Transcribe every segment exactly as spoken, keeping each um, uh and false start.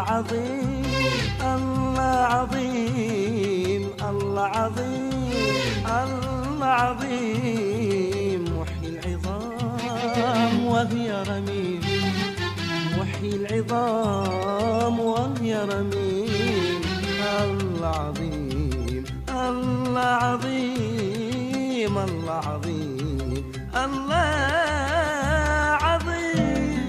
عظيم الله عظيم الله عظيم الله عظيم محيي العظام وهي رميم محيي العظام وهي رميم الله عظيم الله عظيم الله عظيم الله عظيم.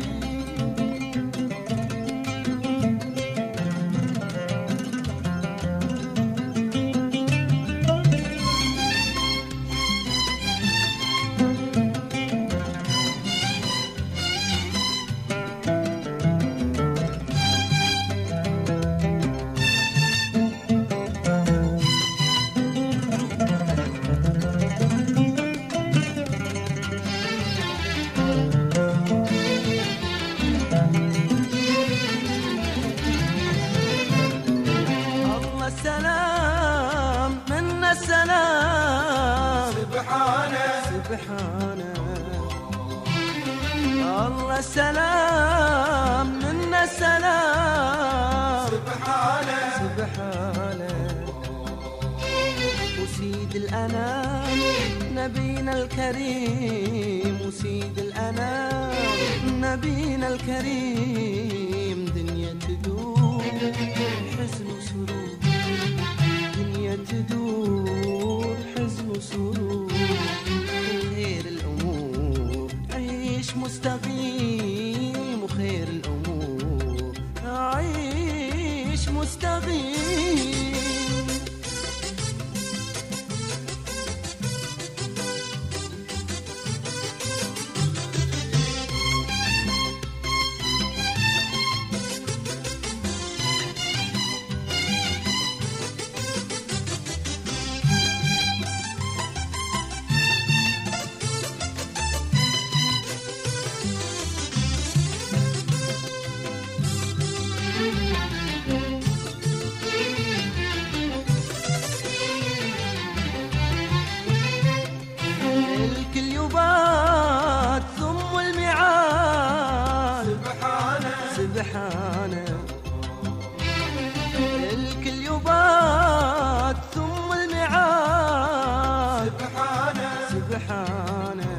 السلام منا السلام سبحانه سبحانه الله السلام منا السلام سبحانه سبحانه وسيد الأنام نبينا الكريم وسيد الأنام نبينا الكريم دنيا تدور حزن وسرور دنيا تدور حزن وسرور خير الأمور عيش مستقيم وخير الأمور عيش مستقيم. الكل يبات ثم الميعاد سبحانه سبحانه الكل يبات ثم الميعاد سبحانه سبحانه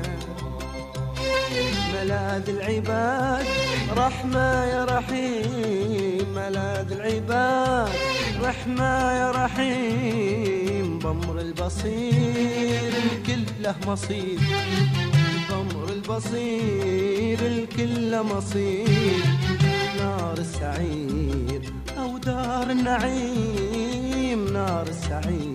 ملاذ العباد رحمة يا رحيم ملاذ العباد رحمة يا رحيم ضمر البصير الكل له مصير ضمر البصير الكل له مصير نار السعير أو دار النعيم نار السعير